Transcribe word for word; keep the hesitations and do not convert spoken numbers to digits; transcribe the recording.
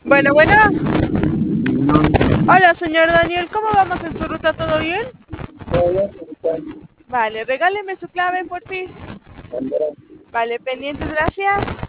Bueno, bueno. No, Hola, señor Daniel. ¿Cómo vamos en su ruta? ¿Todo bien? todavía se está Vale, regáleme su clave, por fin. cambiando. Vale, pendientes, gracias.